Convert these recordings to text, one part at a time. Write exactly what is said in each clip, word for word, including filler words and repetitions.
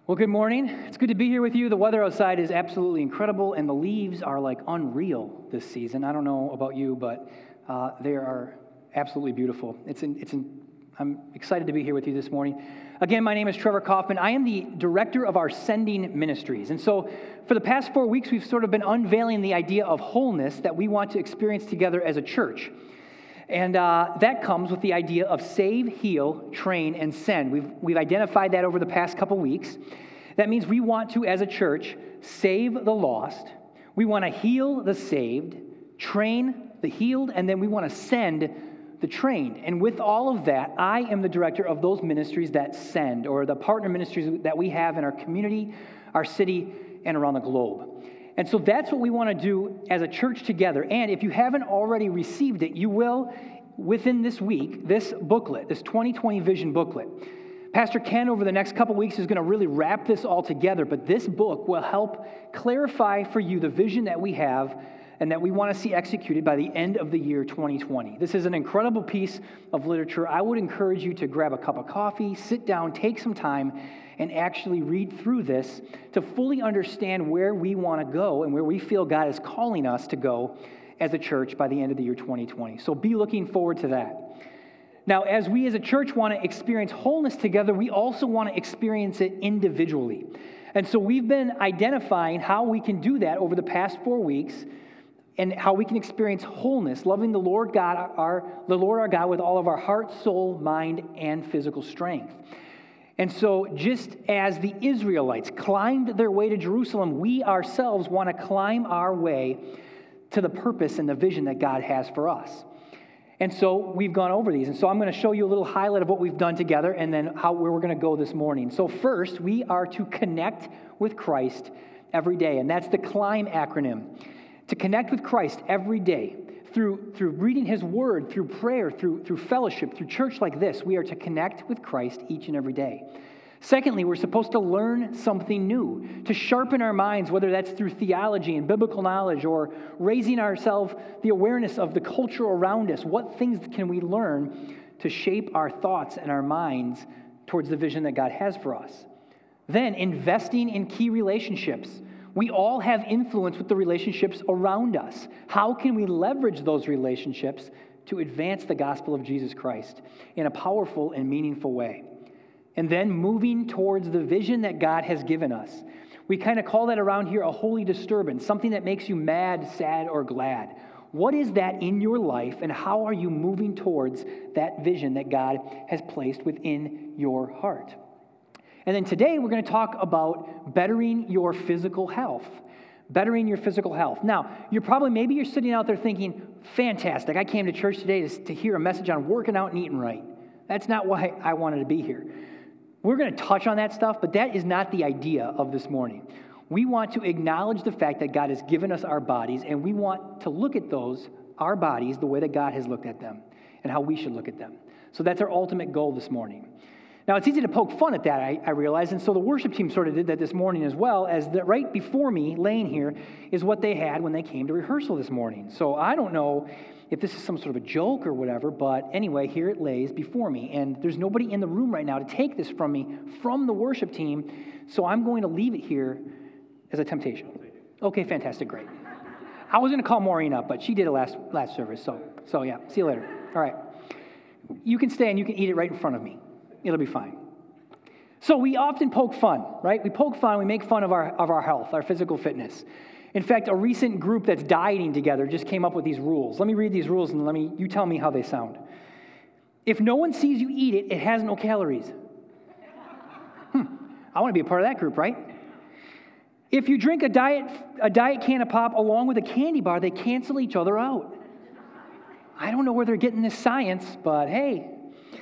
Well, good morning. It's good to be here with you. The weather outside is absolutely incredible, and the leaves are like unreal this season. I don't know about you, but uh, they are absolutely beautiful. It's in, it's in, I'm excited to be here with you this morning. Again, my name is Trevor Kaufman. I am the director of our Sending Ministries. And so for the past four weeks, we've sort of been unveiling the idea of wholeness that we want to experience together as a church. And uh, that comes with the idea of save, heal, train, and send. We've, we've identified that over the past couple weeks. That means we want to, as a church, save the lost. We want to heal the saved, train the healed, and then we want to send the trained. And with all of that, I am the director of those ministries that send, or the partner ministries that we have in our community, our city, and around the globe. And so that's what we want to do as a church together. And if you haven't already received it, you will within this week, this booklet, this twenty twenty Vision booklet. Pastor Ken, over the next couple weeks, is going to really wrap this all together, but this book will help clarify for you the vision that we have and that we want to see executed by the end of the year twenty twenty. This is an incredible piece of literature. I would encourage you to grab a cup of coffee, sit down, take some time, and actually read through this to fully understand where we want to go and where we feel God is calling us to go as a church by the end of the year twenty twenty. So be looking forward to that. Now, as we as a church want to experience wholeness together, we also want to experience it individually. And so we've been identifying how we can do that over the past four weeks and how we can experience wholeness, loving the Lord God, our, the Lord our God with all of our heart, soul, mind, and physical strength. And so just as the Israelites climbed their way to Jerusalem, we ourselves want to climb our way to the purpose and the vision that God has for us. And so we've gone over these. And so I'm going to show you a little highlight of what we've done together and then how where we're going to go this morning. So first, we are to connect with Christ every day. And that's the CLIMB acronym. To connect with Christ every day through, through reading His Word, through prayer, through, through fellowship, through church like this, we are to connect with Christ each and every day. Secondly, we're supposed to learn something new, to sharpen our minds, whether that's through theology and biblical knowledge or raising ourselves the awareness of the culture around us. What things can we learn to shape our thoughts and our minds towards the vision that God has for us? Then, investing in key relationships. We all have influence with the relationships around us. How can we leverage those relationships to advance the gospel of Jesus Christ in a powerful and meaningful way? And then moving towards the vision that God has given us. We kind of call that around here a holy disturbance, something that makes you mad, sad, or glad. What is that in your life, and how are you moving towards that vision that God has placed within your heart? And then today we're going to talk about bettering your physical health. Bettering your physical health. Now, you're probably, maybe you're sitting out there thinking, fantastic, I came to church today to, to hear a message on working out and eating right. That's not why I wanted to be here. We're going to touch on that stuff, but that is not the idea of this morning. We want to acknowledge the fact that God has given us our bodies, and we want to look at those, our bodies, the way that God has looked at them and how we should look at them. So that's our ultimate goal this morning. Now, it's easy to poke fun at that, I, I realize, and so the worship team sort of did that this morning as well, as that right before me, laying here, is what they had when they came to rehearsal this morning. So I don't know if this is some sort of a joke or whatever, but anyway, here it lays before me, and there's nobody in the room right now to take this from me, from the worship team, so I'm going to leave it here as a temptation. Okay, fantastic, great. I was going to call Maureen up, but she did it last, last service, so, so yeah, see you later. All right. You can stay and you can eat it right in front of me. It'll be fine. So we often poke fun, right? We poke fun, we make fun of our of our health, our physical fitness. In fact, a recent group that's dieting together just came up with these rules. Let me read these rules and let me you tell me how they sound. If no one sees you eat it, it has no calories. Hmm. I want to be a part of that group, right? If you drink a diet a diet can of pop along with a candy bar, they cancel each other out. I don't know where they're getting this science, but hey.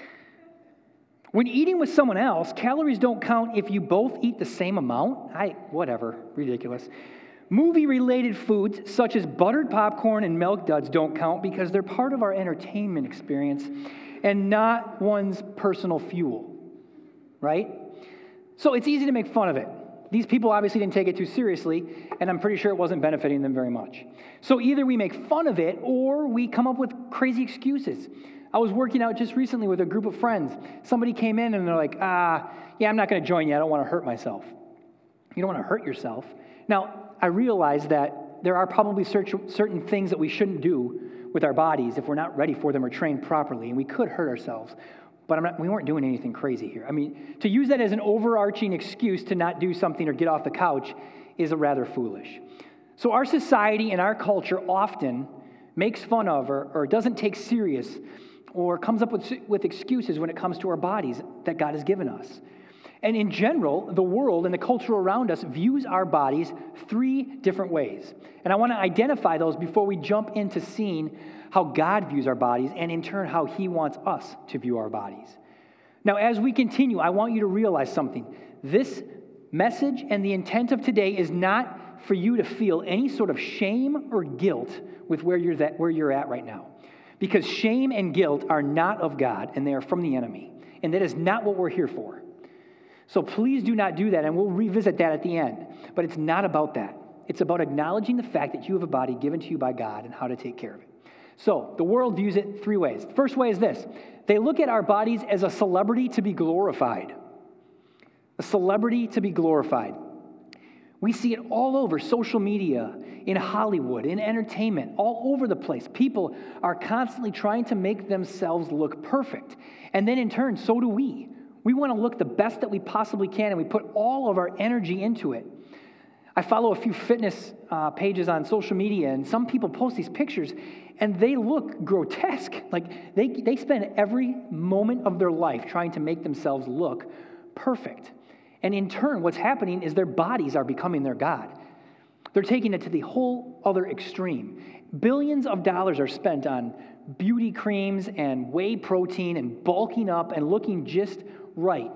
When eating with someone else, calories don't count if you both eat the same amount. I, whatever, ridiculous. Movie-related foods such as buttered popcorn and milk duds don't count because they're part of our entertainment experience and not one's personal fuel, right? So it's easy to make fun of it. These people obviously didn't take it too seriously, and I'm pretty sure it wasn't benefiting them very much. So either we make fun of it or we come up with crazy excuses. I was working out just recently with a group of friends. Somebody came in and they're like, ah, yeah, I'm not going to join you. I don't want to hurt myself. You don't want to hurt yourself. Now, I realize that there are probably certain things that we shouldn't do with our bodies if we're not ready for them or trained properly, and we could hurt ourselves. But I'm not, we weren't doing anything crazy here. I mean, to use that as an overarching excuse to not do something or get off the couch is a rather foolish. So our society and our culture often makes fun of or, or doesn't take serious or comes up with, with excuses when it comes to our bodies that God has given us. And in general, the world and the culture around us views our bodies three different ways. And I want to identify those before we jump into seeing how God views our bodies and in turn how he wants us to view our bodies. Now, as we continue, I want you to realize something. This message and the intent of today is not for you to feel any sort of shame or guilt with where you're, that, where you're at right now. Because shame and guilt are not of God and they are from the enemy. And that is not what we're here for. So please do not do that, and we'll revisit that at the end. But it's not about that. It's about acknowledging the fact that you have a body given to you by God and how to take care of it. So the world views it three ways. The first way is this. They look at our bodies as a celebrity to be glorified. A celebrity to be glorified. We see it all over social media, in Hollywood, in entertainment, all over the place. People are constantly trying to make themselves look perfect. And then in turn, so do we. We want to look the best that we possibly can, and we put all of our energy into it. I follow a few fitness uh, pages on social media, and some people post these pictures, and they look grotesque. Like, they, they spend every moment of their life trying to make themselves look perfect. And in turn, what's happening is their bodies are becoming their God. They're taking it to the whole other extreme. Billions of dollars are spent on beauty creams and whey protein and bulking up and looking just right.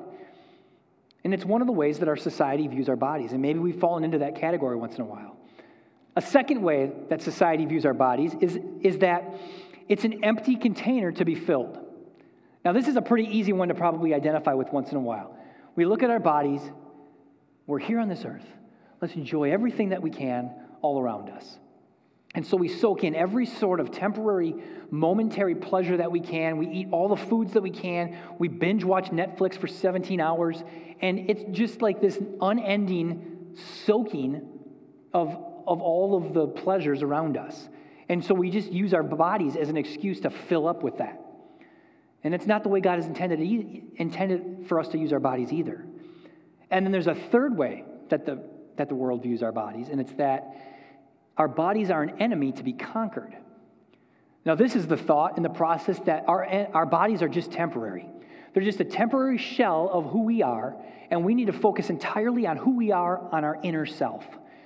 And it's one of the ways that our society views our bodies, and maybe we've fallen into that category once in a while. A second way that society views our bodies is, is that it's an empty container to be filled. Now, this is a pretty easy one to probably identify with once in a while. We look at our bodies, we're here on this earth. Let's enjoy everything that we can all around us. And so we soak in every sort of temporary, momentary pleasure that we can. We eat all the foods that we can. We binge watch Netflix for seventeen hours. And it's just like this unending soaking of, of all of the pleasures around us. And so we just use our bodies as an excuse to fill up with that. And it's not the way God has intended, intended for us to use our bodies either. And then there's a third way that the, that the world views our bodies, and it's that our bodies are an enemy to be conquered. Now, this is the thought and the process that our, our bodies are just temporary. They're just a temporary shell of who we are, and we need to focus entirely on who we are on our inner self.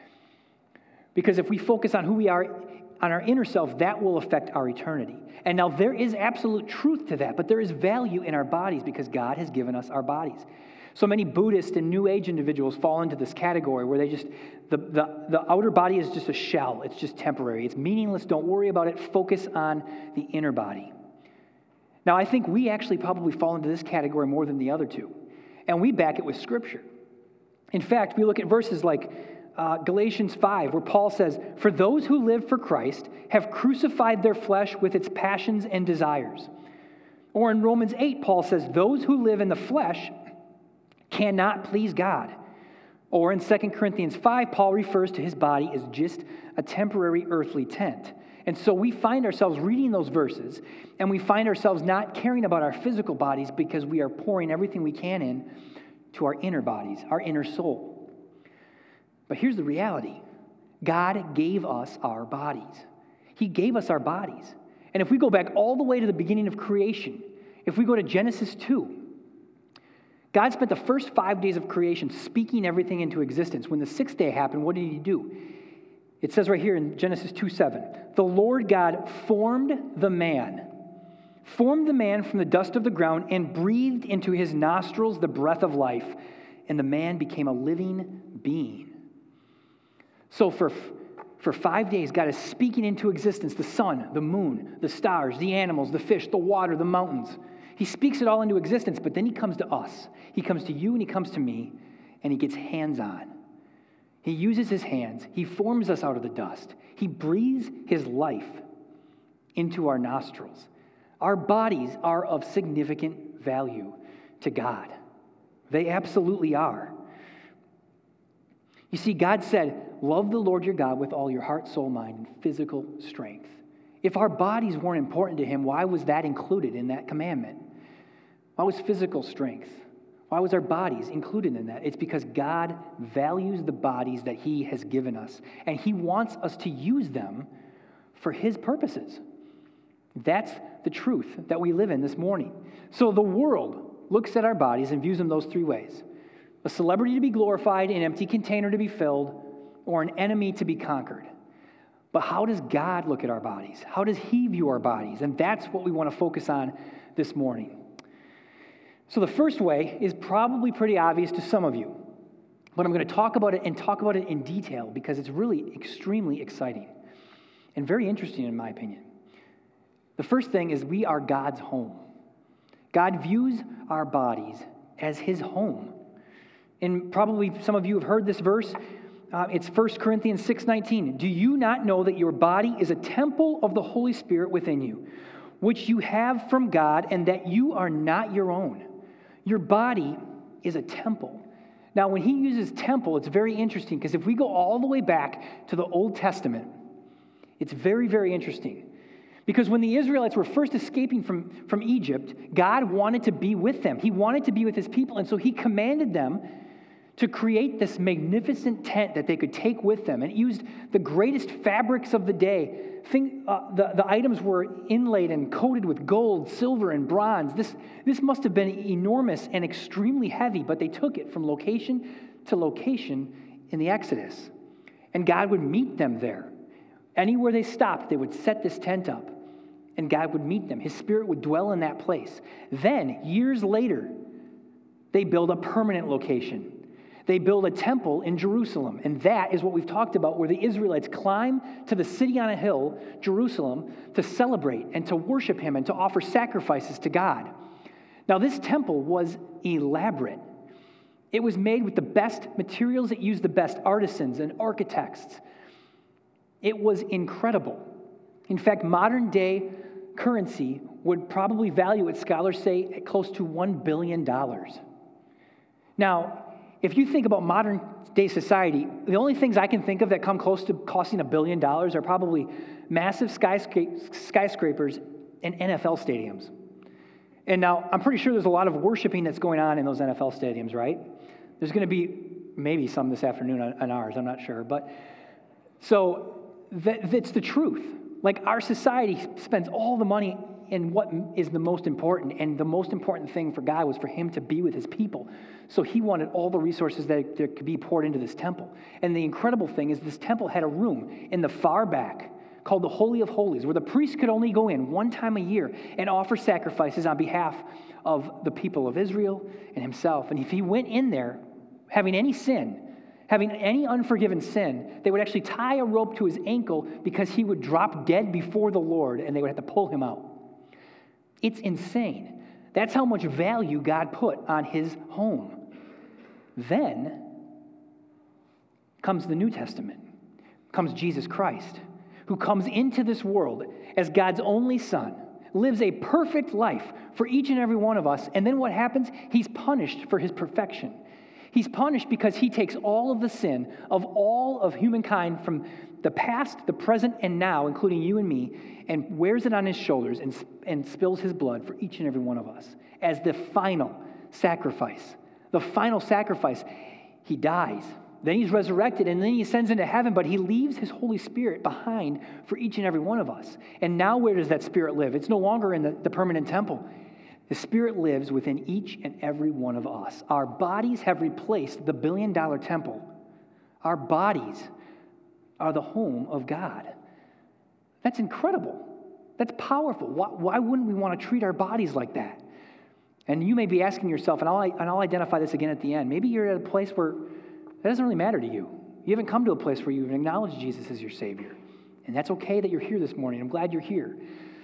Because if we focus on who we are on our inner self, that will affect our eternity. And now there is absolute truth to that, but there is value in our bodies because God has given us our bodies. So many Buddhist and New Age individuals fall into this category where they just, the, the, the outer body is just a shell. It's just temporary. It's meaningless. Don't worry about it. Focus on the inner body. Now, I think we actually probably fall into this category more than the other two. And we back it with Scripture. In fact, we look at verses like uh, Galatians five, where Paul says, "For those who live for Christ have crucified their flesh with its passions and desires." Or in Romans eight, Paul says, "Those who live in the flesh cannot please God." Or in Second Corinthians five, Paul refers to his body as just a temporary earthly tent. And so we find ourselves reading those verses, and we find ourselves not caring about our physical bodies because we are pouring everything we can in to our inner bodies, our inner soul. But here's the reality. God gave us our bodies. He gave us our bodies. And if we go back all the way to the beginning of creation, if we go to Genesis two, God spent the first five days of creation speaking everything into existence. When the sixth day happened, what did he do? It says right here in Genesis two seven, "The Lord God formed the man, formed the man from the dust of the ground and breathed into his nostrils the breath of life, and the man became a living being." So for, for five days, God is speaking into existence the sun, the moon, the stars, the animals, the fish, the water, the mountains. He speaks it all into existence, but then he comes to us. He comes to you and he comes to me, and he gets hands-on. He uses his hands. He forms us out of the dust. He breathes his life into our nostrils. Our bodies are of significant value to God. They absolutely are. You see, God said, love the Lord your God with all your heart, soul, mind, and physical strength. If our bodies weren't important to him, why was that included in that commandment? Why was physical strength? Why was our bodies included in that? It's because God values the bodies that he has given us, and he wants us to use them for his purposes. That's the truth that we live in this morning. So the world looks at our bodies and views them those three ways. A celebrity to be glorified, an empty container to be filled, or an enemy to be conquered. But how does God look at our bodies? How does he view our bodies? And that's what we want to focus on this morning. So the first way is probably pretty obvious to some of you, but I'm going to talk about it and talk about it in detail because it's really extremely exciting and very interesting in my opinion. The first thing is we are God's home. God views our bodies as his home. And probably some of you have heard this verse. Uh, it's First Corinthians six nineteen. Do you not know that your body is a temple of the Holy Spirit within you, which you have from God, and that you are not your own? Your body is a temple. Now, when he uses temple, it's very interesting because if we go all the way back to the Old Testament, it's very, very interesting. Because when the Israelites were first escaping from, from Egypt, God wanted to be with them. He wanted to be with his people, and so he commanded them to create this magnificent tent that they could take with them. And it used the greatest fabrics of the day. Think, uh, the, the items were inlaid and coated with gold, silver, and bronze. This, this must have been enormous and extremely heavy, but they took it from location to location in the Exodus. And God would meet them there. Anywhere they stopped, they would set this tent up, and God would meet them. His Spirit would dwell in that place. Then, years later, they build a permanent location. They build a temple in Jerusalem, and that is what we've talked about, where the Israelites climb to the city on a hill, Jerusalem, to celebrate and to worship him and to offer sacrifices to God. Now, this temple was elaborate. It was made with the best materials. It used the best artisans and architects. It was incredible. In fact, modern-day currency would probably value it, scholars say, at close to one billion dollars. Now, if you think about modern-day society, the only things I can think of that come close to costing a billion dollars are probably massive skyscra- skyscrapers and N F L stadiums. And now, I'm pretty sure there's a lot of worshiping that's going on in those N F L stadiums, right? There's going to be maybe some this afternoon on, on ours, I'm not sure. But so that, that's the truth. Like, our society spends all the money in what is the most important, and the most important thing for God was for him to be with his people. So he wanted all the resources that, that could be poured into this temple. And the incredible thing is this temple had a room in the far back called the Holy of Holies, where the priest could only go in one time a year and offer sacrifices on behalf of the people of Israel and himself. And if he went in there having any sin, having any unforgiven sin, they would actually tie a rope to his ankle because he would drop dead before the Lord and they would have to pull him out. It's insane. That's how much value God put on his home. Then comes the New Testament, comes Jesus Christ, who comes into this world as God's only Son, lives a perfect life for each and every one of us, and then what happens? He's punished for his perfection. He's punished because he takes all of the sin of all of humankind from the past, the present, and now, including you and me, and wears it on his shoulders and, and spills his blood for each and every one of us as the final sacrifice. The final sacrifice. He dies. Then he's resurrected, and then he ascends into heaven, but he leaves his Holy Spirit behind for each and every one of us. And now where does that Spirit live? It's no longer in the, the permanent temple. The Spirit lives within each and every one of us. Our bodies have replaced the billion-dollar temple. Our bodies are the home of God. That's incredible. That's powerful. Why, why wouldn't we want to treat our bodies like that? And you may be asking yourself, and I'll, and I'll identify this again at the end, maybe you're at a place where that doesn't really matter to you. You haven't come to a place where you've acknowledged Jesus as your Savior. And that's okay that you're here this morning. I'm glad you're here.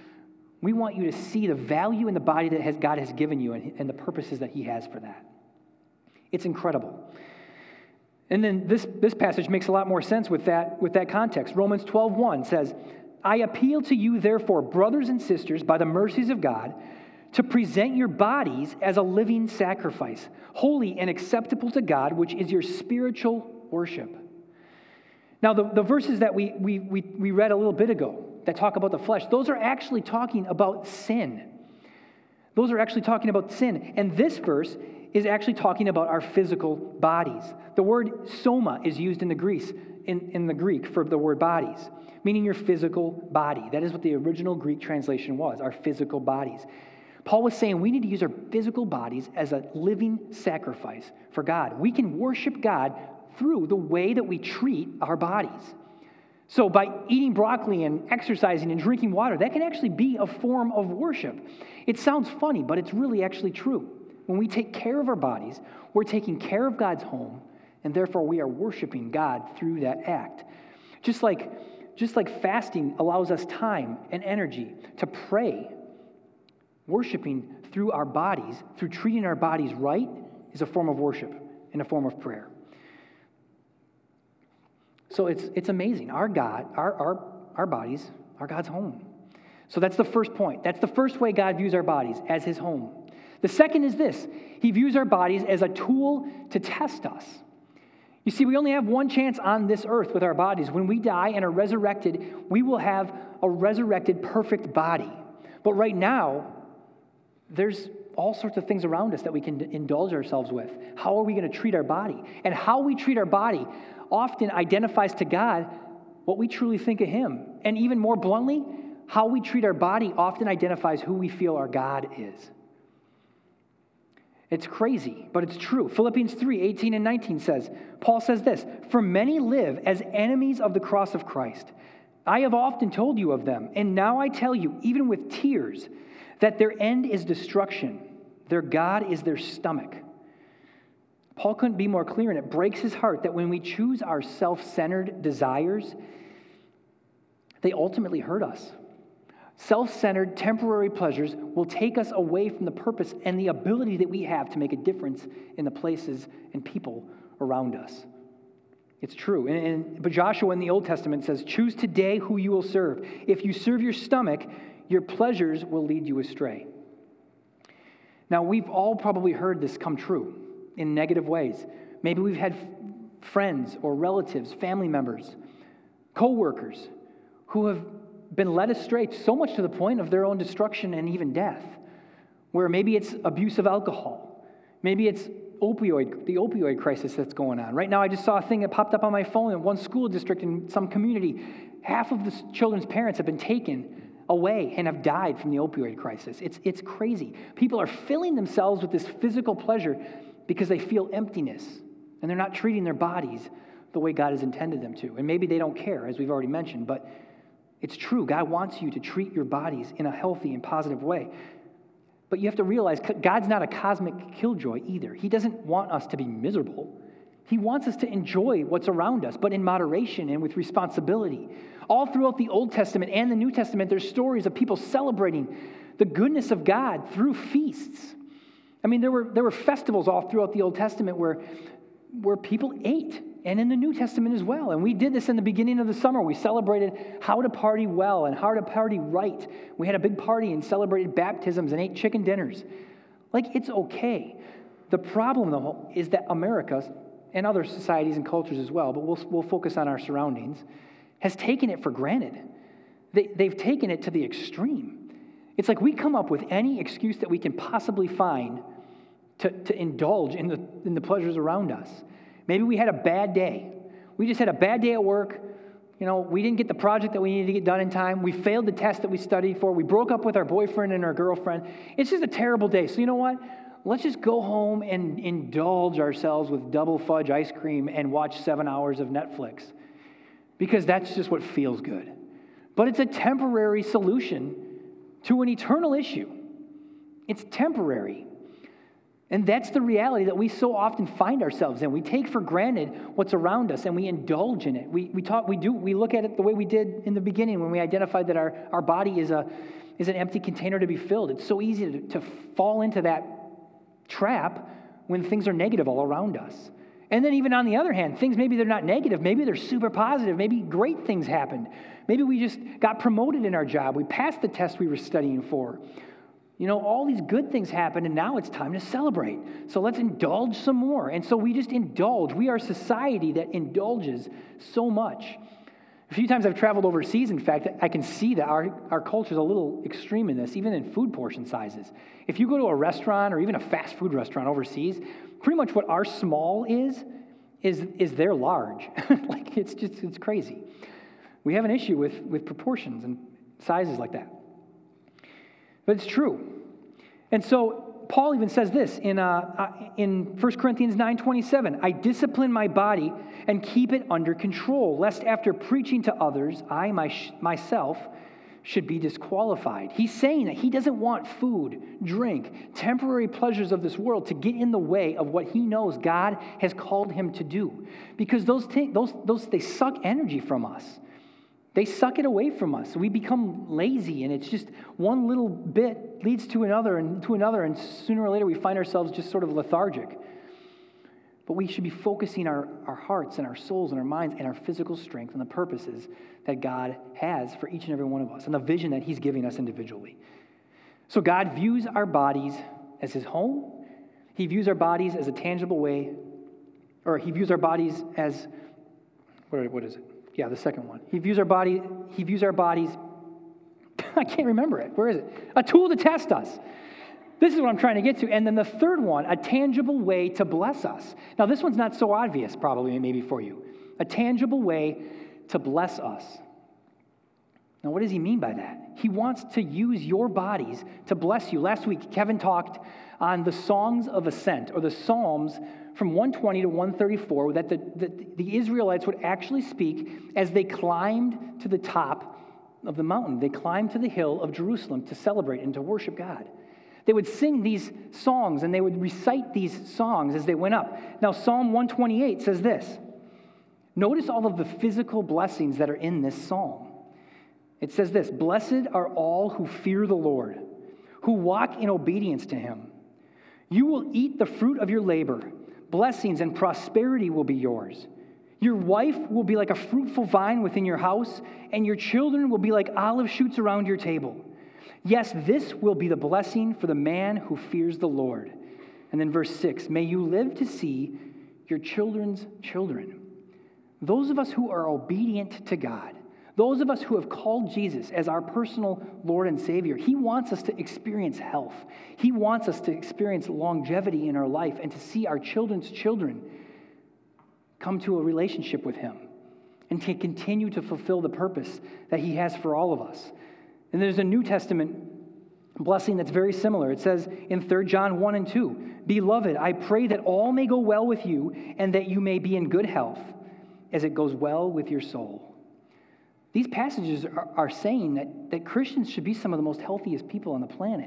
We want you to see the value in the body that has, God has given you and, and the purposes that he has for that. It's incredible. And then this, this passage makes a lot more sense with that, with that context. Romans twelve one says, I appeal to you, therefore, brothers and sisters, by the mercies of God, to present your bodies as a living sacrifice, holy and acceptable to God, which is your spiritual worship. Now, the, the verses that we, we, we, we read a little bit ago that talk about the flesh, those are actually talking about sin. Those are actually talking about sin. And this verse is actually talking about our physical bodies. The word soma is used in the Greek, in, in the Greek for the word bodies, meaning your physical body. That is what the original Greek translation was, our physical bodies. Paul was saying we need to use our physical bodies as a living sacrifice for God. We can worship God through the way that we treat our bodies. So by eating broccoli and exercising and drinking water, that can actually be a form of worship. It sounds funny, but it's really actually true. When we take care of our bodies, we're taking care of God's home, and therefore we are worshiping God through that act. Just like, just like fasting allows us time and energy to pray, worshiping through our bodies, through treating our bodies right, is a form of worship and a form of prayer. So it's it's amazing. Our God, our, our, our bodies are God's home. So that's the first point. That's the first way God views our bodies, as his home. The second is this. He views our bodies as a tool to test us. You see, we only have one chance on this earth with our bodies. When we die and are resurrected, we will have a resurrected, perfect body. But right now, there's all sorts of things around us that we can indulge ourselves with. How are we going to treat our body? And how we treat our body often identifies to God what we truly think of him. And even more bluntly, how we treat our body often identifies who we feel our God is. It's crazy, but it's true. Philippians three, eighteen and nineteen says, Paul says this, "For many live as enemies of the cross of Christ. I have often told you of them, and now I tell you, even with tears, that their end is destruction. Their God is their stomach." Paul couldn't be more clear, and it breaks his heart that when we choose our self-centered desires, they ultimately hurt us. Self-centered, temporary pleasures will take us away from the purpose and the ability that we have to make a difference in the places and people around us. It's true. And, and, but Joshua in the Old Testament says, "Choose today who you will serve. If you serve your stomach, your pleasures will lead you astray." Now, we've all probably heard this come true in negative ways. Maybe we've had friends or relatives, family members, co-workers who have been led astray so much to the point of their own destruction and even death, where maybe it's abuse of alcohol, maybe it's opioid, the opioid crisis that's going on. Right now, I just saw a thing that popped up on my phone in one school district in some community. Half of the children's parents have been taken away and have died from the opioid crisis. It's, it's crazy. People are filling themselves with this physical pleasure because they feel emptiness, and they're not treating their bodies the way God has intended them to. And maybe they don't care, as we've already mentioned, but it's true. God wants you to treat your bodies in a healthy and positive way. But you have to realize God's not a cosmic killjoy either. He doesn't want us to be miserable. He wants us to enjoy what's around us, but in moderation and with responsibility. All throughout the Old Testament and the New Testament, there's stories of people celebrating the goodness of God through feasts. I mean, there were there were festivals all throughout the Old Testament where, where people ate, and in the New Testament as well. And we did this in the beginning of the summer. We celebrated how to party well and how to party right. We had a big party and celebrated baptisms and ate chicken dinners. Like, it's okay. The problem, though, is that America, and other societies and cultures as well, but we'll, we'll focus on our surroundings, has taken it for granted. They, they've taken it to the extreme. It's like we come up with any excuse that we can possibly find to, to indulge in the, in the pleasures around us. Maybe we had a bad day. We just had a bad day at work. You know, we didn't get the project that we needed to get done in time. We failed the test that we studied for. We broke up with our boyfriend and our girlfriend. It's just a terrible day. So you know what? Let's just go home and indulge ourselves with double fudge ice cream and watch seven hours of Netflix, because that's just what feels good. But it's a temporary solution to an eternal issue. It's temporary. And that's the reality that we so often find ourselves in. We take for granted what's around us and we indulge in it. We we talk we do we look at it the way we did in the beginning when we identified that our, our body is a is an empty container to be filled. It's so easy to, to fall into that trap when things are negative all around us. And then even on the other hand, things, maybe they're not negative, maybe they're super positive, maybe great things happened. Maybe we just got promoted in our job, we passed the test we were studying for. You know, all these good things happen, and now it's time to celebrate. So let's indulge some more. And so we just indulge. We are a society that indulges so much. A few times I've traveled overseas, in fact, I can see that our, our culture is a little extreme in this, even in food portion sizes. If you go to a restaurant or even a fast food restaurant overseas, pretty much what our small is, is, is their large. Like, it's just, it's crazy. We have an issue with, with proportions and sizes like that. But it's true. And so Paul even says this in, uh, in First Corinthians nine twenty-seven, I discipline my body and keep it under control, lest after preaching to others, I my, myself should be disqualified. He's saying that he doesn't want food, drink, temporary pleasures of this world to get in the way of what he knows God has called him to do. Because those, t- those, those they suck energy from us. They suck it away from us. We become lazy, and it's just one little bit leads to another and to another, and sooner or later we find ourselves just sort of lethargic. But we should be focusing our, our hearts and our souls and our minds and our physical strength on the purposes that God has for each and every one of us and the vision that he's giving us individually. So God views our bodies as his home. He views our bodies as a tangible way, or he views our bodies as, what, what is it? Yeah, the second one. He views our body, he views our bodies, I can't remember it. Where is it? A tool to test us. This is what I'm trying to get to. And then the third one, a tangible way to bless us. Now, this one's not so obvious, probably, maybe for you. A tangible way to bless us. Now, what does he mean by that? He wants to use your bodies to bless you. Last week, Kevin talked on the songs of ascent, or the Psalms from one twenty to one thirty-four, that the, the, the Israelites would actually speak as they climbed to the top of the mountain. They climbed to the hill of Jerusalem to celebrate and to worship God. They would sing these songs, and they would recite these songs as they went up. Now, Psalm one twenty-eight says this. Notice all of the physical blessings that are in this psalm. It says this, blessed are all who fear the Lord, who walk in obedience to him. You will eat the fruit of your labor. Blessings and prosperity will be yours. Your wife will be like a fruitful vine within your house, and your children will be like olive shoots around your table. Yes, this will be the blessing for the man who fears the Lord. And then verse six, may you live to see your children's children. Those of us who are obedient to God, those of us who have called Jesus as our personal Lord and Savior, he wants us to experience health. He wants us to experience longevity in our life and to see our children's children come to a relationship with him and to continue to fulfill the purpose that he has for all of us. And there's a New Testament blessing that's very similar. It says in Third John one and two, Beloved, I pray that all may go well with you and that you may be in good health as it goes well with your soul. These passages are, are saying that, that Christians should be some of the most healthiest people on the planet.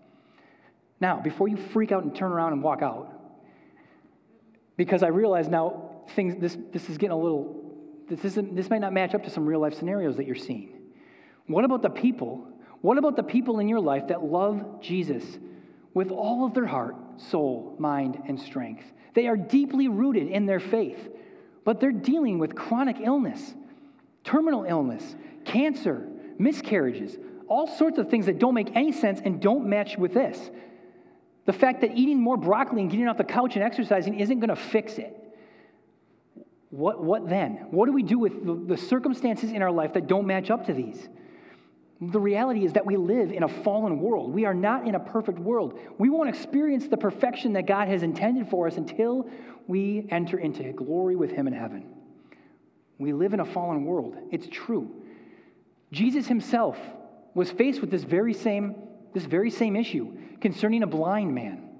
Now, before you freak out and turn around and walk out, because I realize now things this this is getting a little this isn't this might not match up to some real life scenarios that you're seeing. What about the people? What about the people in your life that love Jesus with all of their heart, soul, mind, and strength? They are deeply rooted in their faith, but they're dealing with chronic illness, terminal illness, cancer, miscarriages, all sorts of things that don't make any sense and don't match with this. The fact that eating more broccoli and getting off the couch and exercising isn't going to fix it. What, what then? What do we do with the, the circumstances in our life that don't match up to these? The reality is that we live in a fallen world. We are not in a perfect world. We won't experience the perfection that God has intended for us until we enter into glory with him in heaven. We live in a fallen world. It's true. Jesus himself was faced with this very same, this very same issue concerning a blind man.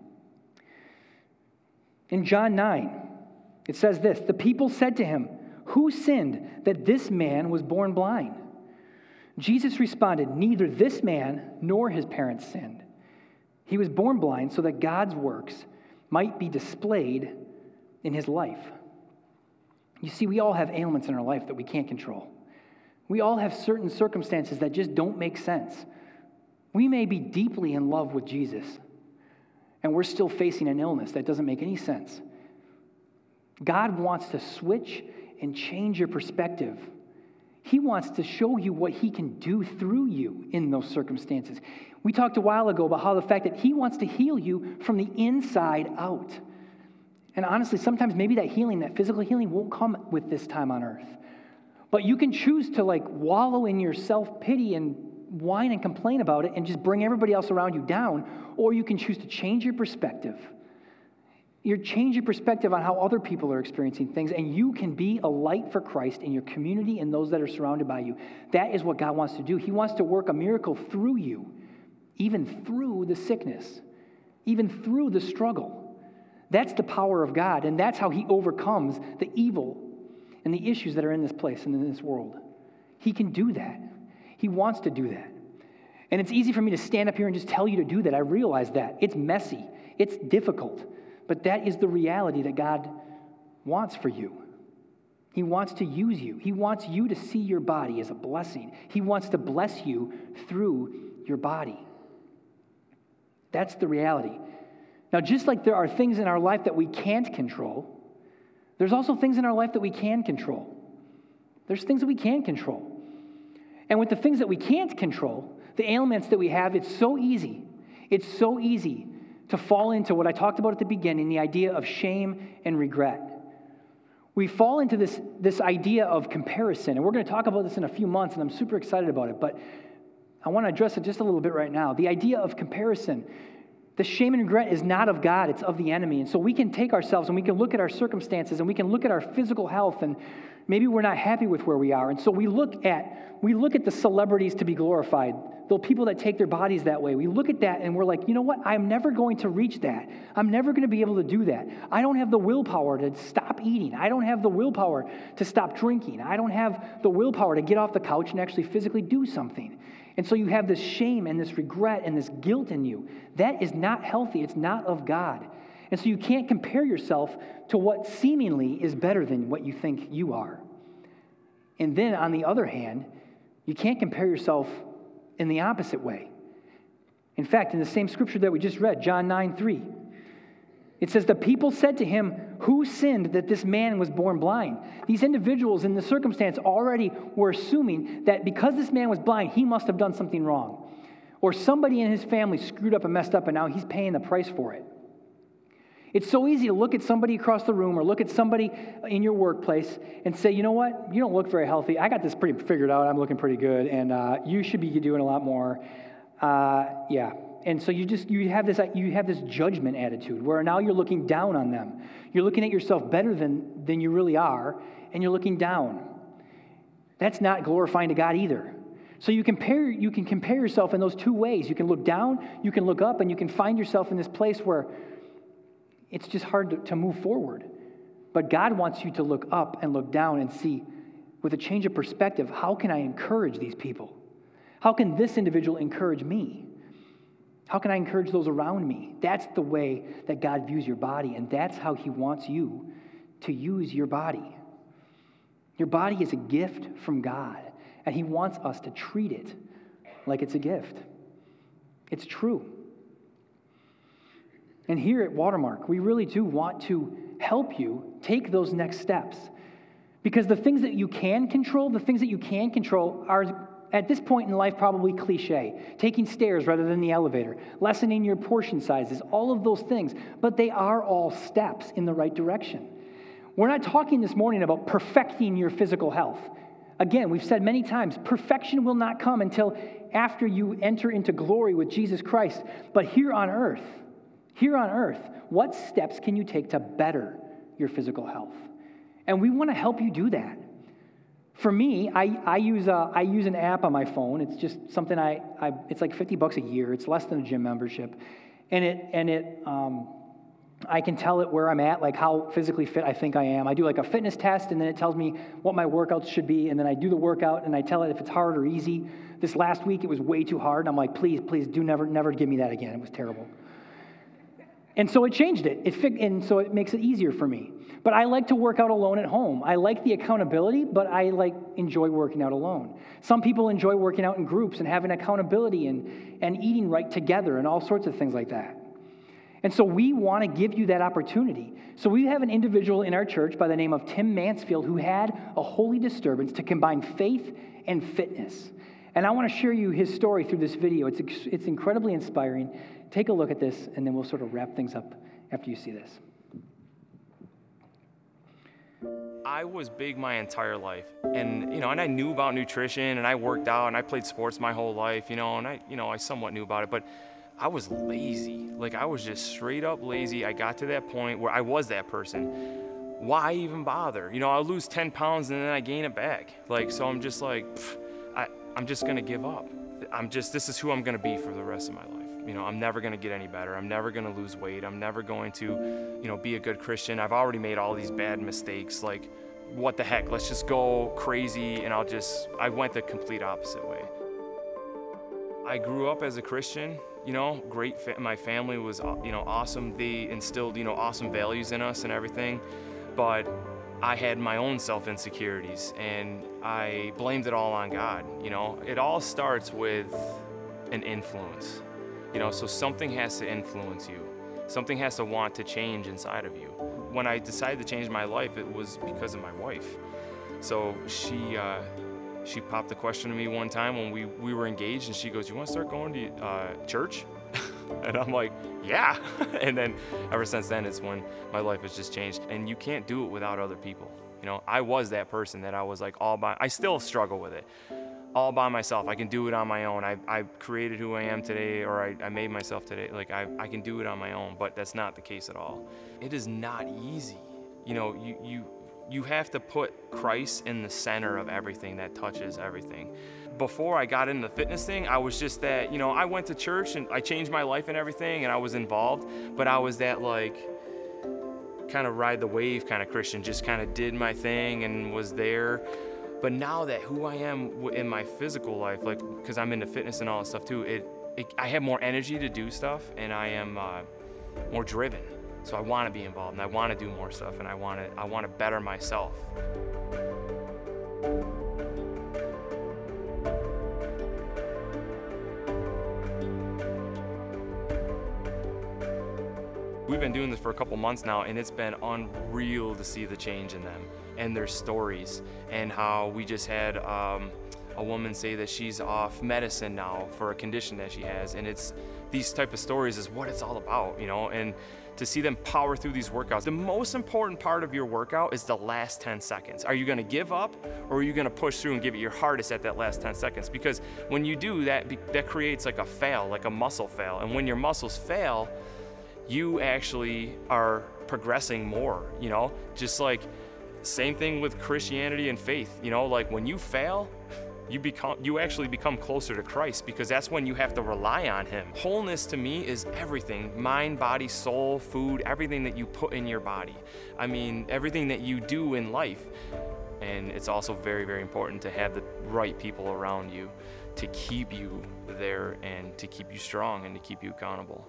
In John nine, it says this, the people said to him, who sinned that this man was born blind? Jesus responded, neither this man nor his parents sinned. He was born blind so that God's works might be displayed in his life. You see, we all have ailments in our life that we can't control. We all have certain circumstances that just don't make sense. We may be deeply in love with Jesus, and we're still facing an illness that doesn't make any sense. God wants to switch and change your perspective. He wants to show you what he can do through you in those circumstances. We talked a while ago about how the fact that he wants to heal you from the inside out. And honestly, sometimes maybe that healing, that physical healing, won't come with this time on earth. But you can choose to like wallow in your self-pity and whine and complain about it and just bring everybody else around you down, or you can choose to change your perspective. You change your perspective on how other people are experiencing things, and you can be a light for Christ in your community and those that are surrounded by you. That is what God wants to do. He wants to work a miracle through you, even through the sickness, even through the struggle. That's the power of God, and that's how he overcomes the evil and the issues that are in this place and in this world. He can do that. He wants to do that. And it's easy for me to stand up here and just tell you to do that. I realize that. It's messy. It's difficult. But that is the reality that God wants for you. He wants to use you. He wants you to see your body as a blessing. He wants to bless you through your body. That's the reality. Now, just like there are things in our life that we can't control, there's also things in our life that we can control. There's things that we can control. And with the things that we can't control, the ailments that we have, it's so easy. It's so easy to fall into what I talked about at the beginning, the idea of shame and regret. We fall into this, this idea of comparison, and we're going to talk about this in a few months, and I'm super excited about it, but I want to address it just a little bit right now. The idea of comparison. The shame and regret is not of God, it's of the enemy. And so we can take ourselves and we can look at our circumstances and we can look at our physical health, and maybe we're not happy with where we are. And so we look at we look at the celebrities to be glorified, the people that take their bodies that way. We look at that and we're like, you know what? I'm never going to reach that. I'm never going to be able to do that. I don't have the willpower to stop eating. I don't have the willpower to stop drinking. I don't have the willpower to get off the couch and actually physically do something. And so you have this shame and this regret and this guilt in you. That is not healthy. It's not of God. And so you can't compare yourself to what seemingly is better than what you think you are. And then on the other hand, you can't compare yourself in the opposite way. In fact, in the same scripture that we just read, John nine three, it says, the people said to him, who sinned that this man was born blind? These individuals in the circumstance already were assuming that because this man was blind, he must have done something wrong. Or somebody in his family screwed up and messed up, and now he's paying the price for it. It's so easy to look at somebody across the room or look at somebody in your workplace and say, you know what, you don't look very healthy. I got this pretty figured out. I'm looking pretty good, and uh, you should be doing a lot more. Uh, yeah. And so you just you have this you have this judgment attitude where now you're looking down on them. You're looking at yourself better than, than you really are, and you're looking down. That's not glorifying to God either. So you compare you can compare yourself in those two ways. You can look down, you can look up, and you can find yourself in this place where it's just hard to, to move forward. But God wants you to look up and look down and see, with a change of perspective, how can I encourage these people? How can this individual encourage me? How can I encourage those around me? That's the way that God views your body, and that's how he wants you to use your body. Your body is a gift from God, and he wants us to treat it like it's a gift. It's true. And here at Watermark, we really do want to help you take those next steps. Because the things that you can control, the things that you can control are, at this point in life, probably cliche. Taking stairs rather than the elevator, lessening your portion sizes, all of those things. But they are all steps in the right direction. We're not talking this morning about perfecting your physical health. Again, we've said many times, perfection will not come until after you enter into glory with Jesus Christ. But here on earth, Here on earth, what steps can you take to better your physical health? And we want to help you do that. For me, I, I use a, I use an app on my phone. It's just something I, I it's like fifty bucks a year. It's less than a gym membership, and it and it um, I can tell it where I'm at, like how physically fit I think I am. I do like a fitness test, and then it tells me what my workouts should be, and then I do the workout, and I tell it if it's hard or easy. This last week, it was way too hard, and I'm like, please, please, do never, never give me that again. It was terrible. And so it changed it. It fit, and so it makes it easier for me. But I like to work out alone at home. I like the accountability, but I like enjoy working out alone. Some people enjoy working out in groups and having accountability and, and eating right together and all sorts of things like that. And so we want to give you that opportunity. So we have an individual in our church by the name of Tim Mansfield who had a holy disturbance to combine faith and fitness. And I want to share you his story through this video. It's, it's incredibly inspiring. Take a look at this, and then we'll sort of wrap things up after you see this. I was big my entire life, and you know, and I knew about nutrition, and I worked out, and I played sports my whole life, you know, and I, you know, I somewhat knew about it, but I was lazy. Like, I was just straight up lazy. I got to that point where I was that person. Why even bother? You know, I'll lose ten pounds and then I gain it back. Like, so I'm just like, pff, I, I'm just gonna give up. I'm just, this is who I'm gonna be for the rest of my life. You know, I'm never gonna get any better. I'm never gonna lose weight. I'm never going to, you know, be a good Christian. I've already made all these bad mistakes. Like, what the heck? Let's just go crazy, and I'll just, I went the complete opposite way. I grew up as a Christian, you know, great, fa- my family was, you know, awesome. They instilled, you know, awesome values in us and everything, but I had my own self-insecurities, and I blamed it all on God, you know. It all starts with an influence, you know, so something has to influence you. Something has to want to change inside of you. When I decided to change my life, it was because of my wife. So she, uh, she popped the question to me one time when we, we were engaged, and she goes, "You want to start going to uh, church?" And I'm like, "Yeah." And then ever since then, it's when my life has just changed. And you can't do it without other people. You know, I was that person that I was like all by, I still struggle with it. All by myself. I can do it on my own. I, I created who I am today, or I, I made myself today. Like, I, I can do it on my own, but that's not the case at all. It is not easy. You know, you, you, you have to put Christ in the center of everything that touches everything. Before I got into the fitness thing, I was just that, you know, I went to church and I changed my life and everything, and I was involved, but I was that, like, kind of ride the wave kind of Christian, just kind of did my thing and was there. But now that who I am in my physical life, like, because I'm into fitness and all that stuff too, it, it I have more energy to do stuff, and I am uh, more driven. So I want to be involved, and I want to do more stuff, and I want to I want to better myself. We've been doing this for a couple months now, and it's been unreal to see the change in them and their stories, and how we just had um, a woman say that she's off medicine now for a condition that she has, and it's these type of stories is what it's all about, you know, and to see them power through these workouts. The most important part of your workout is the last ten seconds. Are you gonna give up, or are you gonna push through and give it your hardest at that last ten seconds? Because when you do that, that creates like a fail, like a muscle fail, and when your muscles fail, you actually are progressing more, you know? Just like, same thing with Christianity and faith, you know? Like, when you fail, you become, you actually become closer to Christ, because that's when you have to rely on Him. Wholeness to me is everything, mind, body, soul, food, everything that you put in your body. I mean, everything that you do in life. And it's also very, very important to have the right people around you to keep you there and to keep you strong and to keep you accountable.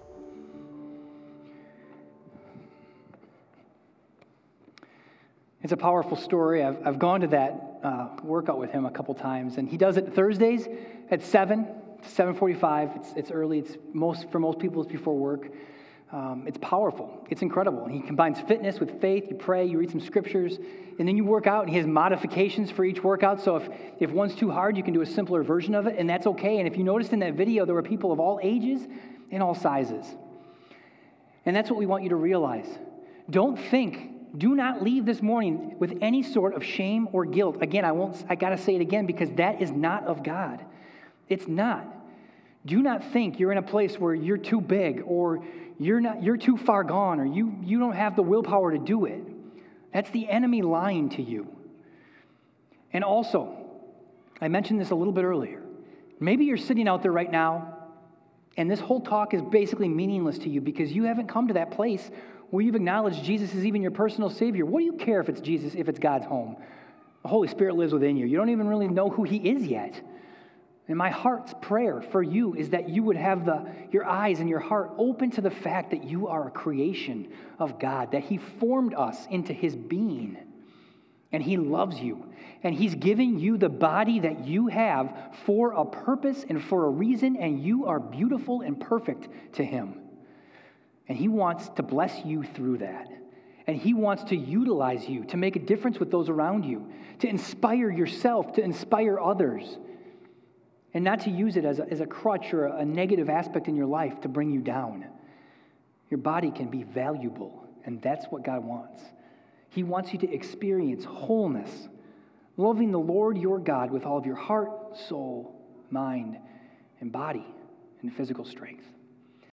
It's a powerful story. I've, I've gone to that uh, workout with him a couple times, and he does it Thursdays at seven to seven forty-five. It's, it's early. It's most for most people, it's before work. Um, it's powerful. It's incredible. And he combines fitness with faith. You pray, you read some scriptures, and then you work out, and he has modifications for each workout. So if, if one's too hard, you can do a simpler version of it, and that's okay. And if you noticed in that video, there were people of all ages and all sizes. And that's what we want you to realize. Don't think Do not leave this morning with any sort of shame or guilt. Again, I won't, I gotta say it again, because that is not of God. It's not. Do not think you're in a place where you're too big, or you're not, you're too far gone, or you, you don't have the willpower to do it. That's the enemy lying to you. And also, I mentioned this a little bit earlier. Maybe you're sitting out there right now, and this whole talk is basically meaningless to you because you haven't come to that place where you've acknowledged Jesus is even your personal Savior. What do you care if it's Jesus, if it's God's home? The Holy Spirit lives within you. You don't even really know who He is yet. And my heart's prayer for you is that you would have the your eyes and your heart open to the fact that you are a creation of God, that He formed us into His being, and He loves you. And He's giving you the body that you have for a purpose and for a reason, and you are beautiful and perfect to Him. And he wants to bless you through that. And he wants to utilize you to make a difference with those around you, to inspire yourself, to inspire others, and not to use it as a, as a crutch or a negative aspect in your life to bring you down. Your body can be valuable, and that's what God wants. He wants you to experience wholeness, loving the Lord your God with all of your heart, soul, mind, and body, and physical strength.